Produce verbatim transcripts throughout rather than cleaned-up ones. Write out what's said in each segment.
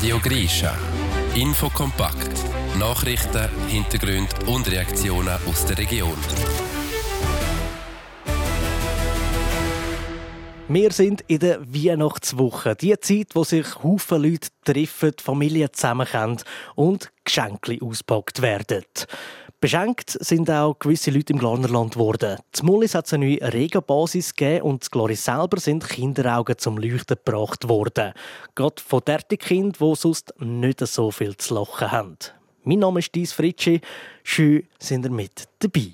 Radio Grischa. Infokompakt. Nachrichten, Hintergründe und Reaktionen aus der Region. Wir sind in der Weihnachtswoche. Die Zeit, wo sich Haufen Leute treffen, Familien zusammenkommen und Geschenke auspackt werden. Beschenkt sind auch gewisse Leute im Glarnerland geworden. Zum Mullis hat es eine neue Regenbasis gegeben und in Gloris selber sind Kinderaugen zum Leuchten gebracht worden. Gerade von derartigen Kindern, die sonst nicht so viel zu lachen haben. Mein Name ist Dies Fritschi. Schön, sind ihr mit dabei.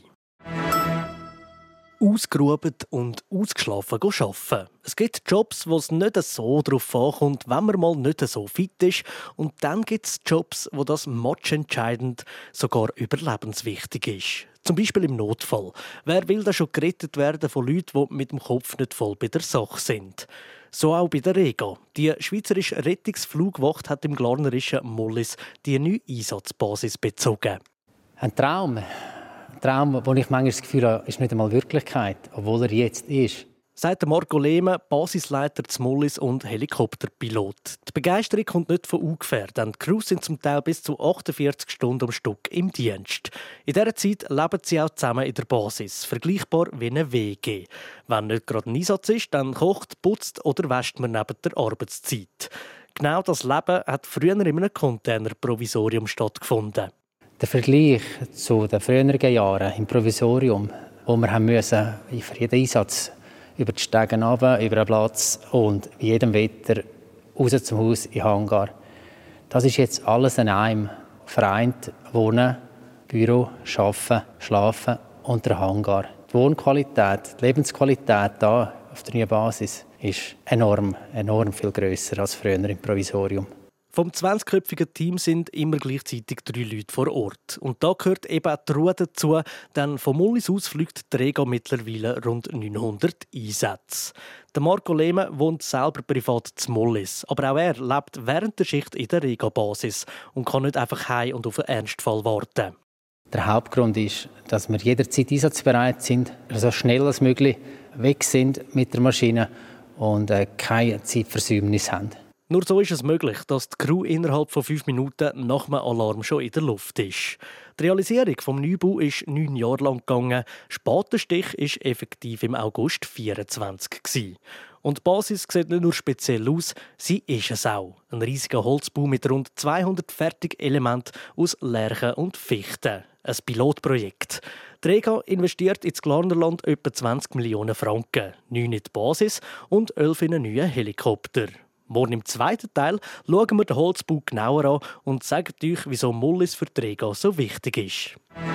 Ausgeruht und ausgeschlafen arbeiten. Es gibt Jobs, wo es nicht so darauf ankommt, wenn man mal nicht so fit ist. Und dann gibt es Jobs, wo das matchentscheidend, sogar überlebenswichtig ist. Zum Beispiel im Notfall. Wer will da schon gerettet werden von Leuten, die mit dem Kopf nicht voll bei der Sache sind? So auch bei der Rega. Die Schweizerische Rettungsflugwacht hat im glarnerischen Mullis die neue Einsatzbasis bezogen. Ein Traum. Ein Traum, wo ich manchmal das Gefühl habe, ist nicht einmal Wirklichkeit, obwohl er jetzt ist. Sagt Marco Lehmann, Basisleiter des Mullis und Helikopterpilot. Die Begeisterung kommt nicht von ungefähr, denn die Crews sind zum Teil bis zu achtundvierzig Stunden am Stück im Dienst. In dieser Zeit leben sie auch zusammen in der Basis, vergleichbar wie eine W G. Wenn nicht gerade ein Einsatz ist, dann kocht, putzt oder wäscht man neben der Arbeitszeit. Genau das Leben hat früher in einem Containerprovisorium stattgefunden. Der Vergleich zu den früheren Jahren im Provisorium, wo wir haben müssen, für jeden Einsatz über die Stege runter, über den Platz und bei jedem Wetter raus zum Haus in den Hangar. Das ist jetzt alles in einem vereint. Wohnen, Büro, Arbeiten, Schlafen und der Hangar. Die Wohnqualität, die Lebensqualität hier auf der neuen Basis ist enorm, enorm viel grösser als früher im Provisorium. Vom zwanzigköpfigen Team sind immer gleichzeitig drei Leute vor Ort. Und da gehört eben auch die Ruhe dazu, denn von Mullis aus fliegt die Rega mittlerweile rund neunhundert Einsätze. Der Marco Lehmann wohnt selber privat zu Mullis, aber auch er lebt während der Schicht in der Rega-Basis und kann nicht einfach heim und auf einen Ernstfall warten. Der Hauptgrund ist, dass wir jederzeit einsatzbereit sind, so schnell als möglich weg sind mit der Maschine und äh, keine Zeitversäumnis haben. Nur so ist es möglich, dass die Crew innerhalb von fünf Minuten nach dem Alarm schon in der Luft ist. Die Realisierung des Neubaus ist neun Jahre lang gegangen. Spatenstich war effektiv im August vierundzwanzig. Und die Basis sieht nicht nur speziell aus, sie ist es auch. Ein riesiger Holzbau mit rund zweihundert Fertigelementen aus Lärchen und Fichten. Ein Pilotprojekt. Die Rega investiert ins Glarnerland etwa zwanzig Millionen Franken. neun in die Basis und elf in einen neuen Helikopter. Morgen im zweiten Teil schauen wir den Holzbau genauer an und sagen euch, wieso Mullis für die Rega so wichtig ist.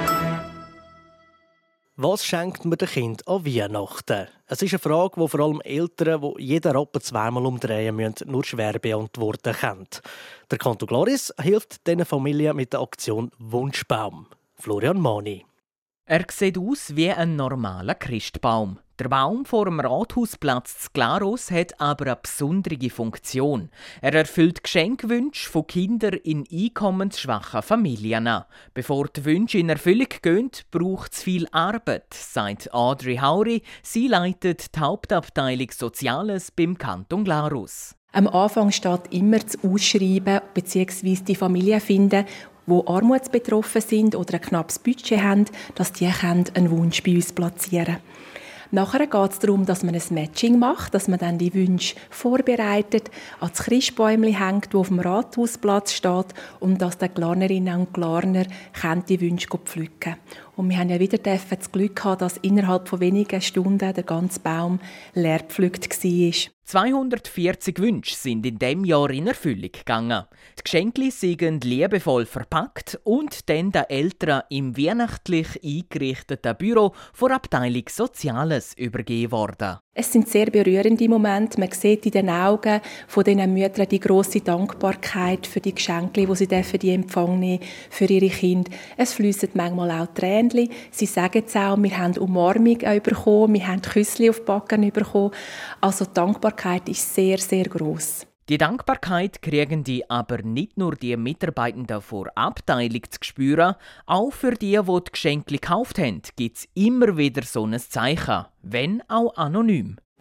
Was schenkt man den Kind an Weihnachten? Es ist eine Frage, die vor allem Eltern, die jeden Rappen zweimal umdrehen müssen, nur schwer beantworten können. Der Kanton Glaris hilft diesen Familien mit der Aktion Wunschbaum. Florian Mani. Er sieht aus wie ein normaler Christbaum. Der Baum vor dem Rathausplatz zu Glarus hat aber eine besondere Funktion. Er erfüllt Geschenkwünsche von Kindern in einkommensschwachen Familien. Bevor die Wünsche in Erfüllung gehen, braucht es viel Arbeit, sagt Audrey Hauri. Sie leitet die Hauptabteilung Soziales beim Kanton Glarus. Am Anfang steht immer das Ausschreiben bzw. die Familien finden, die armutsbetroffen sind oder ein knappes Budget haben, dass die einen Wunsch bei uns platzieren können. Nachher geht es darum, dass man ein Matching macht, dass man dann die Wünsche vorbereitet, an das Christbäumchen hängt, das auf dem Rathausplatz steht, und dass die Glarnerinnen und Glarner die Wünsche pflücken können. Und wir haben ja wieder das Glück gehabt, dass innerhalb von wenigen Stunden der ganze Baum leer gepflückt war. zweihundertvierzig Wünsche sind in diesem Jahr in Erfüllung gegangen. Die Geschenke sind liebevoll verpackt und dann den Eltern im weihnachtlich eingerichteten Büro vor Abteilung Soziales übergeben worden. Es sind sehr berührende Momente. Man sieht in den Augen von diesen Müttern die grosse Dankbarkeit für die Geschenke, die sie in Empfang nehmen für ihre Kinder. Es fliessen manchmal auch Tränen. Sie sagen es auch, wir haben Umarmung bekommen, wir haben Küssli auf die Backen bekommen. Also die Dankbarkeit ist sehr, sehr gross. Die Dankbarkeit kriegen die aber nicht nur die Mitarbeitenden vor Abteilung zu spüren, auch für die, die die Geschenke gekauft haben, gibt es immer wieder so ein Zeichen, wenn auch anonym.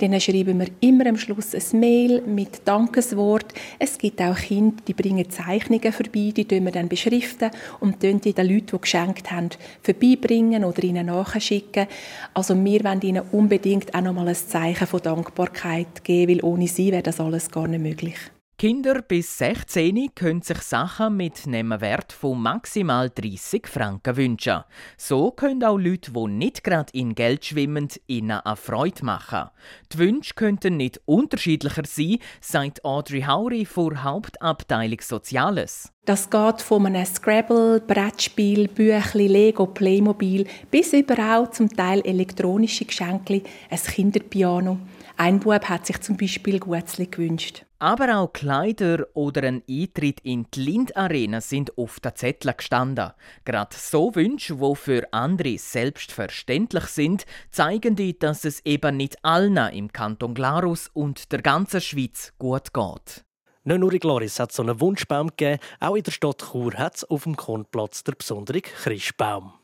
Dann schreiben wir immer am Schluss ein Mail mit Dankeswort. Es gibt auch Kinder, die bringen Zeichnungen vorbei, die wir dann beschriften und die den Leuten, die geschenkt haben, vorbeibringen oder ihnen nachschicken. Also wir wollen ihnen unbedingt auch nochmal ein Zeichen von Dankbarkeit geben, weil ohne sie wäre das alles gar nicht möglich. Kinder bis sechzehn können sich Sachen mit einem Wert von maximal dreissig Franken wünschen. So können auch Leute, die nicht gerade in Geld schwimmen, ihnen eine Freude machen. Die Wünsche könnten nicht unterschiedlicher sein, sagt Audrey Hauri von Hauptabteilung Soziales. Das geht von einem Scrabble, Brettspiel, Büchli, Lego, Playmobil bis über auch zum Teil elektronische Geschenke, ein Kinderpiano. Ein Bub hat sich zum Beispiel Guetzli gewünscht. Aber auch Kleider oder ein Eintritt in die Lind-Arena sind auf den Zetteln gestanden. Gerade so Wünsche, die für andere selbstverständlich sind, zeigen die, dass es eben nicht allen im Kanton Glarus und der ganzen Schweiz gut geht. Nicht nur in Glaris hat es so einen Wunschbaum gegeben, auch in der Stadt Chur hat es auf dem Kornplatz der besondere Christbaum.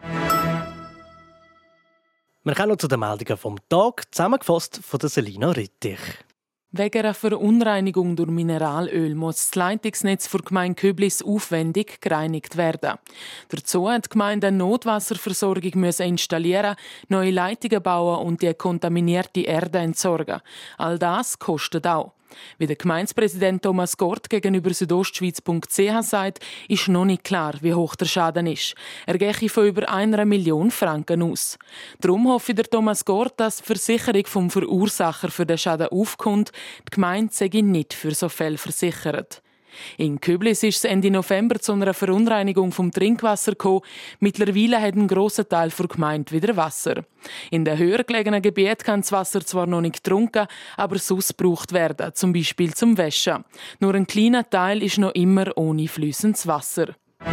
Wir kommen noch zu den Meldungen vom Tag, zusammengefasst von der Selina Rittich. Wegen einer Verunreinigung durch Mineralöl muss das Leitungsnetz für die Gemeinde Köblis aufwendig gereinigt werden. Dazu hat die Gemeinde eine Notwasserversorgung installieren, neue Leitungen bauen und die kontaminierte Erde entsorgen. All das kostet auch. Wie der Gemeindepräsident Thomas Gort gegenüber südostschweiz punkt c h sagt, ist noch nicht klar, wie hoch der Schaden ist. Er gehe von über einer Million Franken aus. Darum hoffe der Thomas Gort, dass die Versicherung vom Verursacher für den Schaden aufkommt. Die Gemeinde sei nicht für so Fälle versichert. In Köblis ist es Ende November zu einer Verunreinigung vom Trinkwasser gekommen. Mittlerweile hat ein grosser Teil der Gemeinde wieder Wasser. In den höher gelegenen Gebieten kann das Wasser zwar noch nicht getrunken, aber sonst gebraucht werden, zum Beispiel zum Waschen. Nur ein kleiner Teil ist noch immer ohne fließendes Wasser.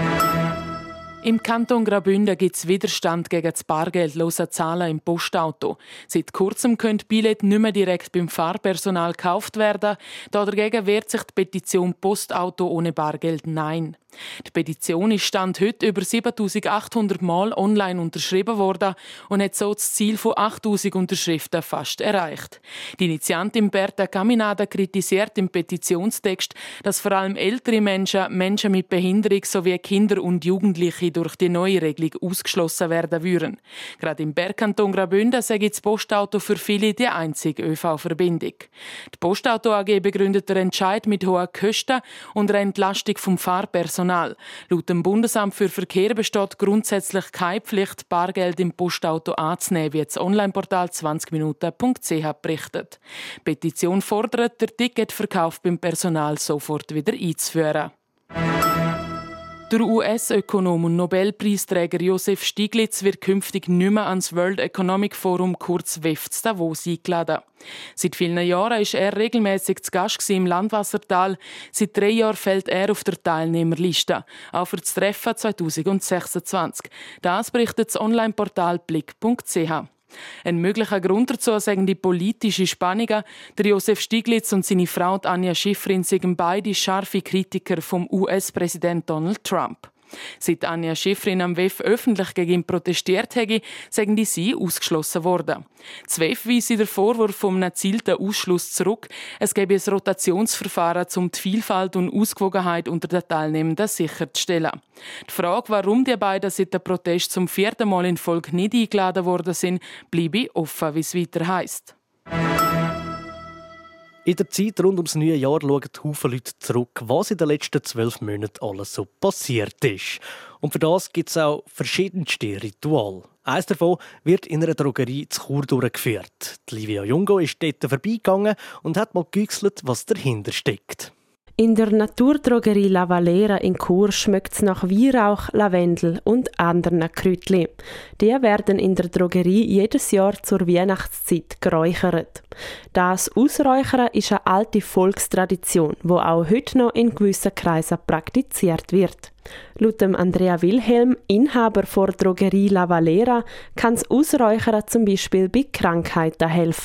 Im Kanton Graubünden gibt es Widerstand gegen das bargeldlose Zahlen im Postauto. Seit kurzem können Billette nicht mehr direkt beim Fahrpersonal gekauft werden. Dagegen wehrt sich die Petition Postauto ohne Bargeld Nein. Die Petition ist Stand heute über siebentausendachthundert Mal online unterschrieben worden und hat so das Ziel von achttausend Unterschriften fast erreicht. Die Initiantin Berta Caminada kritisiert im Petitionstext, dass vor allem ältere Menschen, Menschen mit Behinderung sowie Kinder und Jugendliche durch die neue Regelung ausgeschlossen werden würden. Gerade im Bergkanton Graubünden sei das Postauto für viele die einzige ÖV-Verbindung. Die Postauto A G begründet den Entscheid mit hohen Kosten und einer Entlastung vom Fahrpersonal. Laut dem Bundesamt für Verkehr besteht grundsätzlich keine Pflicht, Bargeld im Postauto anzunehmen, wie das Onlineportal zwanzig minuten punkt c h berichtet. Die Petition fordert, den Ticketverkauf beim Personal sofort wieder einzuführen. Der U S-Ökonom und Nobelpreisträger Joseph Stiglitz wird künftig nicht mehr ans World Economic Forum, kurz W E F, zu Davos eingeladen. Seit vielen Jahren war er regelmäßig zu Gast im Landwassertal. Seit drei Jahren fällt er auf der Teilnehmerliste, auch für das Treffen zwanzig sechsundzwanzig. Das berichtet das Onlineportal blick punkt c h. Ein möglicher Grund dazu sagen die politischen Spannungen. Der Joseph Stiglitz und seine Frau Anja Schifrin sind beide scharfe Kritiker vom U S-Präsident Donald Trump. Seit Anja Schifrin am W E F öffentlich gegen ihn protestiert hätte, sagen die sie ausgeschlossen worden. Das W E F weist den Vorwurf vom erzielten Ausschluss zurück. Es gäbe ein Rotationsverfahren, um die Vielfalt und Ausgewogenheit unter den Teilnehmenden sicherzustellen. Die Frage, warum die beiden seit dem Protest zum vierten Mal in Folge nicht eingeladen worden sind, bleibe offen, wie es weiter heisst. In der Zeit rund ums neue Jahr schauen Haufen Leute zurück, was in den letzten zwölf Monaten alles so passiert ist. Und für das gibt es auch verschiedenste Rituale. Eines davon wird in einer Drogerie zu Chur durchgeführt. Die Livia Jungo ist dort vorbeigegangen und hat mal gegüchselt, was dahinter steckt. In der Naturdrogerie La Valera in Chur schmeckt es nach Weihrauch, Lavendel und anderen Kräutchen. Die werden in der Drogerie jedes Jahr zur Weihnachtszeit geräuchert. Das Ausräuchern ist eine alte Volkstradition, die auch heute noch in gewissen Kreisen praktiziert wird. Laut Andrea Wilhelm, Inhaber der Drogerie La Valera, kann das Ausräuchern zum Beispiel bei Krankheiten helfen.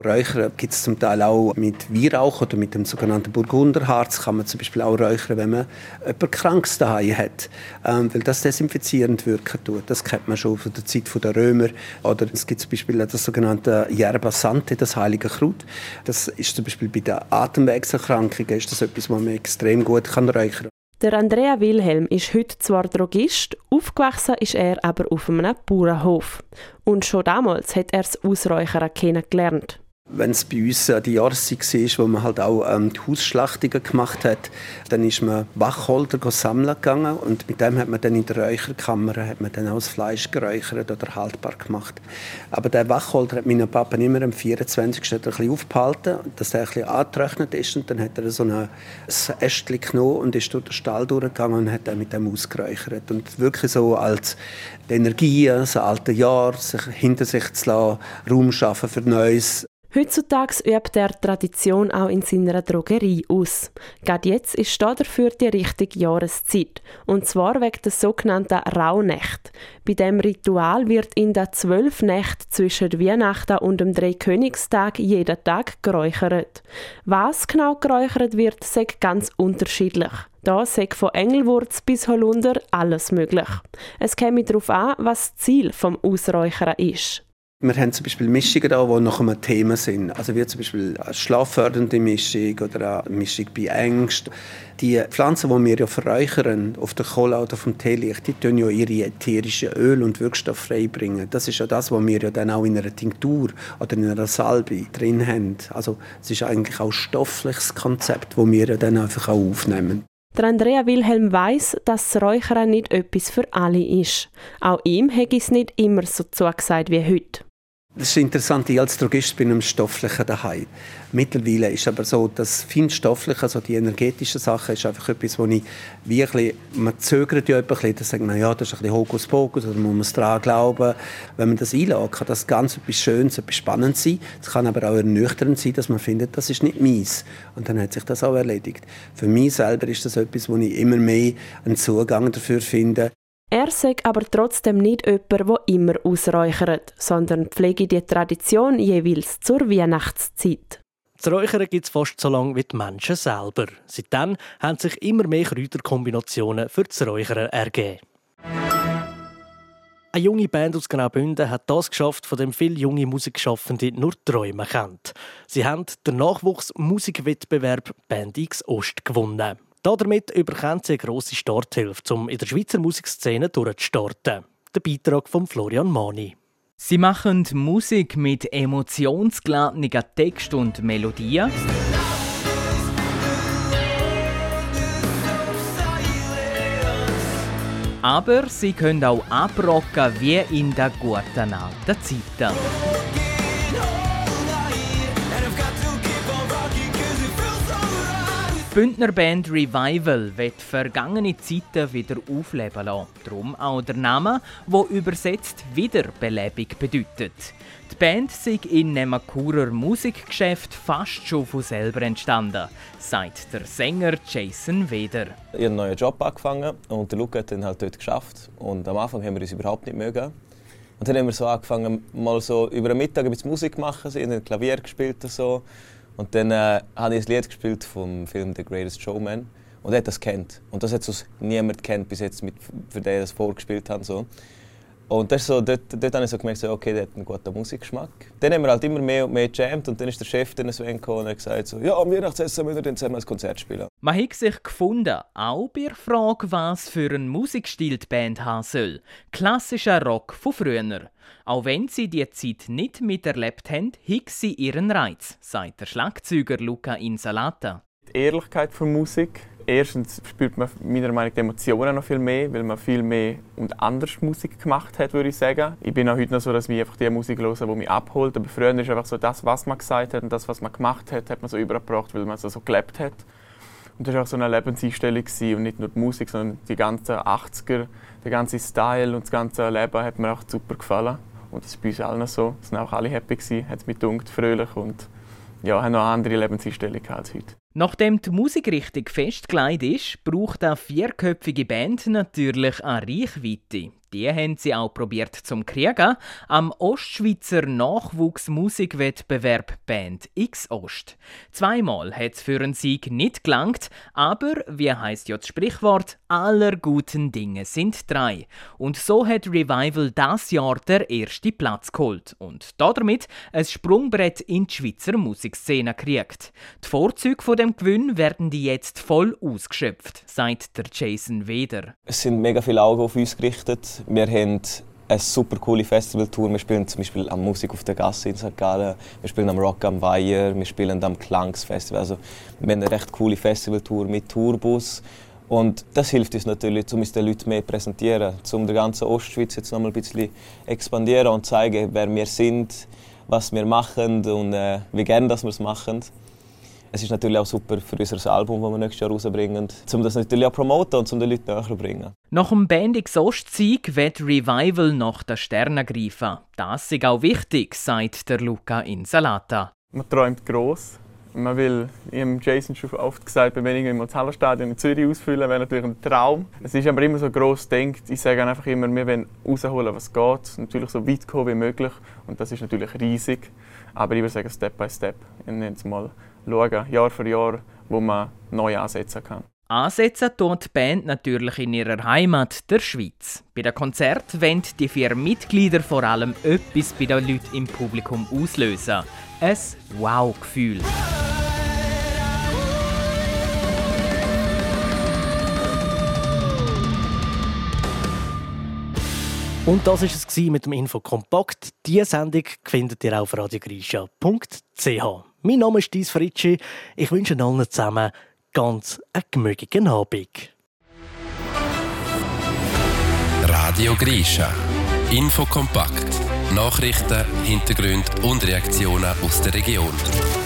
Räuchern gibt es zum Teil auch mit Weihrauch oder mit dem sogenannten Burgunderharz. Kann man zum Beispiel auch räuchern, wenn man jemanden Krankes daheim hat, ähm, weil das desinfizierend wirken tut. Das kennt man schon von der Zeit der Römer. Oder es gibt zum Beispiel das sogenannte Yerba Sante, das heilige Kraut. Das ist zum Beispiel bei den Atemwegserkrankungen ist das etwas, was man extrem gut kann räuchern kann. Der Andrea Wilhelm ist heute zwar Drogist, aufgewachsen ist er aber auf einem Bauernhof. Und schon damals hat er das Ausräuchern kennengelernt. Wenn es bei uns äh, die Jahreszeit war, wo man halt auch ähm, die Hausschlachtungen gemacht hat, dann ist man Wacholder sammeln gegangen und mit dem hat man dann in der Räucherkammer hat man dann auch das Fleisch geräuchert oder haltbar gemacht. Aber der Wacholder hat mein Papa immer am vierundzwanzigsten ein bisschen aufgehalten, dass er ein bisschen angetrocknet ist und dann hat er so ein Ästchen genommen und ist durch den Stall durchgegangen und hat dann mit dem ausgeräuchert. Und wirklich so als die Energie, das alte Jahr, sich hinter sich zu lassen, Raum schaffen für Neues. Heutzutage übt er Tradition auch in seiner Drogerie aus. Gerade jetzt ist dafür die richtige Jahreszeit. Und zwar wegen der sogenannten Rauhnächte. Bei diesem Ritual wird in den zwölf Nächten zwischen Weihnachten und dem Dreikönigstag jeden Tag geräuchert. Was genau geräuchert wird, sei ganz unterschiedlich. Da sei von Engelwurz bis Holunder alles möglich. Es käme darauf an, was das Ziel vom Ausräuchern ist. Wir haben zum Beispiel Mischungen da, die nach einem Thema sind. Also wie zum Beispiel eine schlaffördernde Mischung oder eine Mischung bei Ängsten. Die Pflanzen, die wir ja verräuchern, auf der Kohle oder auf dem Teelicht, die tun ja ihre ätherischen Öl und Wirkstoffe freibringen. Das ist ja das, was wir ja dann auch in einer Tinktur oder in einer Salbe drin haben. Also es ist eigentlich auch ein stoffliches Konzept, das wir ja dann einfach auch aufnehmen. Der Andrea Wilhelm weiss, dass das Räuchern nicht etwas für alle ist. Auch ihm hätte es nicht immer so zugesagt wie heute. Das ist interessant, ich als Drogist bin im Stofflichen daheim. Mittlerweile ist aber so, das Feinstoffliche, also die energetischen Sachen, ist einfach etwas, wo ich wirklich, man zögert ja ein bisschen, dann sagt man, ja, das ist ein bisschen Hokuspokus, oder man muss daran glauben. Wenn man das einlässt, kann das ganz etwas Schönes, etwas Spannendes sein. Es kann aber auch ernüchternd sein, dass man findet, das ist nicht meins. Und dann hat sich das auch erledigt. Für mich selber ist das etwas, wo ich immer mehr einen Zugang dafür finde. Er sagt aber trotzdem nicht jemand, der immer ausräuchert, sondern pflege die Tradition jeweils zur Weihnachtszeit. Das Räuchern gibt es fast so lange wie die Menschen selber. Seitdem haben sich immer mehr Kräuterkombinationen für das Räuchern ergeben. Eine junge Band aus Graubünden hat das geschafft, von dem viele junge Musikschaffende nur träumen können. Sie haben den Nachwuchsmusikwettbewerb Band X Ost gewonnen. Damit überkommen sie eine grosse Starthilfe, um in der Schweizer Musikszene durchzustarten. Der Beitrag von Florian Mani. Sie machen Musik mit emotionsgeladenen Text und Melodien. Aber sie können auch abrocken wie in den guten alten Zeiten. Die Bündner Band Revival wird vergangene Zeiten wieder aufleben lassen. Darum auch der Name, der übersetzt Wiederbelebung bedeutet. Die Band sei in einem Churer Musikgeschäft fast schon von selber entstanden, sagt der Sänger Jason Weder. Ich habe einen neuen Job angefangen und der Luca hat dann halt dort geschafft. Und am Anfang haben wir uns überhaupt nicht mögen. Und dann haben wir so angefangen, mal so über den Mittag ein bisschen Musik zu machen, sie haben Klavier gespielt und so. Und dann äh, habe ich ein Lied gespielt vom Film «The Greatest Showman» und er hat das kennt. Und das hat sonst niemand kennt bis jetzt, mit, für den ich das vorgespielt habe. So. Und das ist so, dort, dort habe ich so gemerkt, so, okay, der hat einen guten Musikgeschmack. Dann haben wir halt immer mehr und mehr gejammt und dann ist der Chef dann so gekommen und hat gesagt, so, ja, am Weihnachtsessen müssen wir dann zusammen ein Konzert spielen. Man hat sich gefunden, auch bei der Frage, was für einen Musikstil die Band haben soll. Klassischer Rock von früher. Auch wenn sie die Zeit nicht miterlebt haben, hat sie ihren Reiz, sagt der Schlagzeuger Luca Insalata. Die Ehrlichkeit von Musik. Erstens spürt man meiner Meinung nach die Emotionen noch viel mehr, weil man viel mehr und anders Musik gemacht hat, würde ich sagen. Ich bin auch heute noch so, dass ich einfach die Musik höre, die mich abholt. Aber früher ist einfach so, das, was man gesagt hat und das, was man gemacht hat, hat man so übergebracht, weil man so, so gelebt hat. Und das war auch so eine Lebenseinstellung und nicht nur die Musik, sondern die ganzen achtziger, der ganze Style und das ganze Leben hat mir auch super gefallen. Und das ist bei uns allen so. Es waren auch alle happy, hat es mich gedunkt, fröhlich und ja, haben noch eine andere Lebenseinstellung als heute. Nachdem die Musikrichtung festgelegt ist, braucht eine vierköpfige Band natürlich eine Reichweite. Die haben sie auch probiert zum kriegen. Am Ostschweizer Nachwuchsmusikwettbewerb Band X-Ost. Zweimal hat es für einen Sieg nicht gelangt, aber, wie heisst ja das Sprichwort, aller guten Dinge sind drei. Und so hat Revival das Jahr der erste Platz geholt und damit ein Sprungbrett in die Schweizer Musikszene gekriegt. Die Vorzüge von dem Gewinn werden die jetzt voll ausgeschöpft, sagt der Jason Weder. Es sind mega viele Augen auf uns gerichtet. Wir haben eine super coole Festivaltour. Wir spielen zum Beispiel am Musik auf der Gasse in Sankt Gallen, wir spielen am Rock am Weiher, wir spielen am Klangsfestival. Also wir haben eine recht coole Festivaltour mit Tourbus. Und das hilft uns natürlich, um uns den Leuten mehr zu präsentieren, um die ganze Ostschweiz jetzt noch mal ein bisschen expandieren und zeigen, wer wir sind, was wir machen und äh, wie gerne wir es machen. Es ist natürlich auch super für unser Album, das wir nächstes Jahr rausbringen, um das natürlich auch promoten und um den Leuten näher zu bringen. Nach dem Band X-Ost-Sieg wird Revival nach den Sternen greifen. Das ist auch wichtig, sagt der Luca Insalata. Man träumt gross. Man will, ich habe Jason schon oft gesagt, wenn ich im Hallenstadion in Zürich ausfüllen, wäre natürlich ein Traum. Es ist aber immer so gross gedacht. Ich sage einfach immer, wir wollen rausholen, was geht. Natürlich so weit kommen wie möglich. Und das ist natürlich riesig. Aber ich würde sagen, Step by Step. Ich nenne es mal schauen, Jahr für Jahr, wo man neu ansetzen kann. Ansetzen tut die Band natürlich in ihrer Heimat, der Schweiz. Bei den Konzerten wollen die vier Mitglieder vor allem etwas bei den Leuten im Publikum auslösen. Ein Wow-Gefühl. Und das war es mit dem Infokompakt. Diese Sendung findet ihr auf radiogrisha punkt c h. Mein Name ist Dies Fritschi. Ich wünsche allen zusammen ganz einen gemütlichen Abend. Radio Grisha. Infokompakt. Nachrichten, Hintergründe und Reaktionen aus der Region.